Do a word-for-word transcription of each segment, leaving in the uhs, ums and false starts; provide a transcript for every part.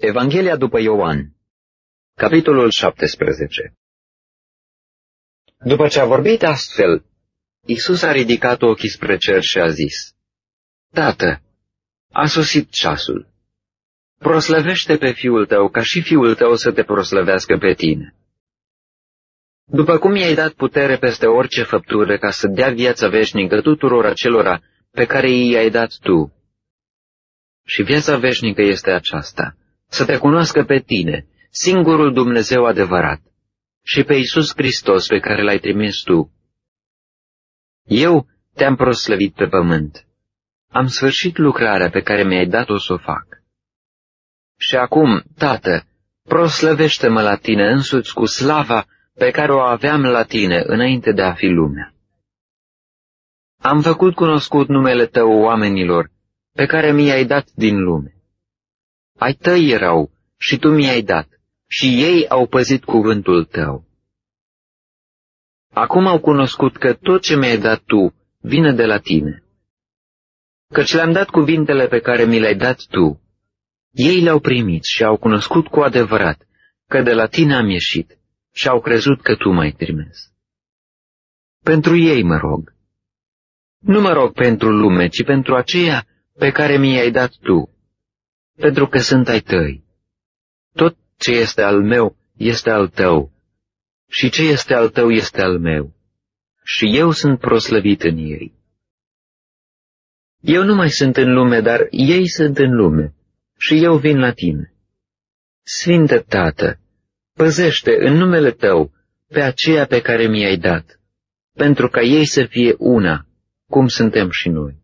Evanghelia după Ioan, capitolul șaptesprezece. După ce a vorbit astfel, Iisus a ridicat ochii spre cer și a zis: Tată, a sosit ceasul. Proslăvește pe Fiul tău, ca și Fiul tău să te proslăvească pe tine. După cum i-ai dat putere peste orice făptură ca să dea viața veșnică tuturor acelora pe care i-ai dat tu. Și viața veșnică este aceasta, să te cunoască pe tine, singurul Dumnezeu adevărat, și pe Iisus Hristos pe care l-ai trimis tu. Eu te-am proslăvit pe pământ. Am sfârșit lucrarea pe care mi-ai dat-o să o fac. Și acum, Tată, proslăvește-mă la tine însuți cu slava pe care o aveam la tine înainte de a fi lumea. Am făcut cunoscut numele tău oamenilor pe care mi-ai dat din lume. Ai tăi erau și tu mi-ai dat și ei au păzit cuvântul tău. Acum au cunoscut că tot ce mi-ai dat tu vine de la tine. Căci le-am dat cuvintele pe care mi le-ai dat tu. Ei le-au primit și au cunoscut cu adevărat că de la tine am ieșit și au crezut că tu m-ai trimis. Pentru ei mă rog. Nu mă rog pentru lume, ci pentru aceea pe care mi-ai dat tu, pentru că sunt ai tăi. Tot ce este al meu este al tău și ce este al tău este al meu și eu sunt proslăvit în ei. Eu nu mai sunt în lume, dar ei sunt în lume și eu vin la tine. Sfinte Tată, păzește în numele tău pe aceea pe care mi-ai dat, pentru ca ei să fie una, cum suntem și noi.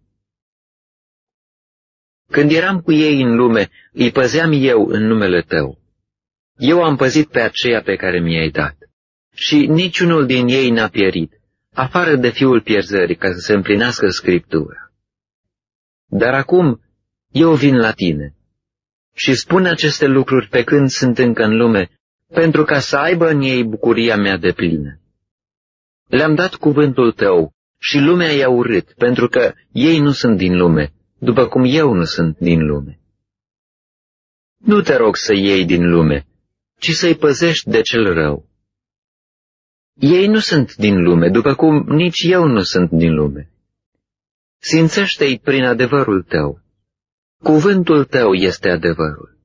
Când eram cu ei în lume, îi păzeam eu în numele tău. Eu am păzit pe aceea pe care mi-ai dat. Și niciunul din ei n-a pierit, afară de fiul pierzării, ca să se împlinească Scriptura. Dar acum eu vin la tine și spun aceste lucruri pe când sunt încă în lume, pentru ca să aibă în ei bucuria mea deplină. Le-am dat cuvântul tău și lumea i-a urât, pentru că ei nu sunt din lume, după cum eu nu sunt din lume. Nu te rog să iei din lume, ci să-i păzești de cel rău. Ei nu sunt din lume, după cum nici eu nu sunt din lume. Sfințește-i prin adevărul tău. Cuvântul tău este adevărul.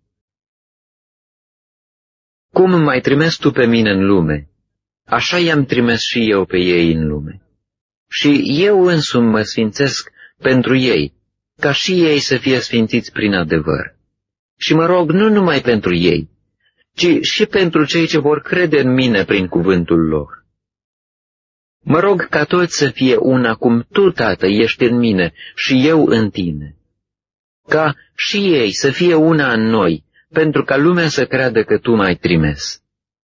Cum m-ai trimis tu pe mine în lume, așa i-am trimis și eu pe ei în lume. Și eu însumi mă sfințesc pentru ei, ca și ei să fie sfințiți prin adevăr. Și mă rog nu numai pentru ei, ci și pentru cei ce vor crede în mine prin cuvântul lor. Mă rog ca toți să fie una cum tu, Tată, ești în mine și eu în tine. Ca și ei să fie una în noi, pentru ca lumea să creadă că tu m-ai trimis.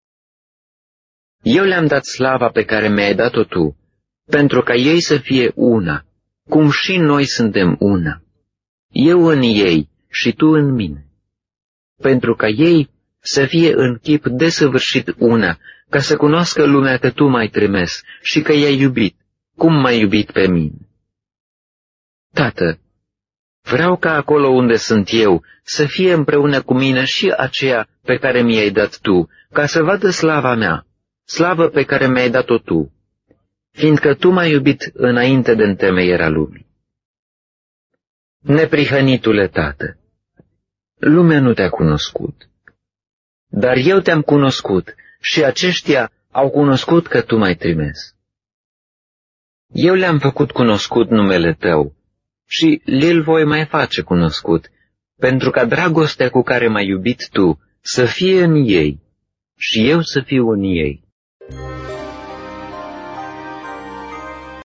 Eu le-am dat slava pe care mi-ai dat-o tu, pentru ca ei să fie una, cum și noi suntem una. Eu în ei și tu în mine. Pentru ca ei să fie în chip desăvârșit una, ca să cunoască lumea că tu m-ai trimis și că i-ai iubit, cum m-ai iubit pe mine. Tată, vreau ca acolo unde sunt eu să fie împreună cu mine și aceea pe care mi-ai dat tu, ca să vadă slava mea, slavă pe care mi-ai dat-o tu, fiindcă tu m-ai iubit înainte de întemeierea lumii. Neprihănitule Tată, lumea nu te-a cunoscut, dar eu te-am cunoscut și aceștia au cunoscut că tu m-ai trimis. Eu le-am făcut cunoscut numele tău și le-l voi mai face cunoscut, pentru ca dragostea cu care m-ai iubit tu să fie în ei și eu să fiu în ei.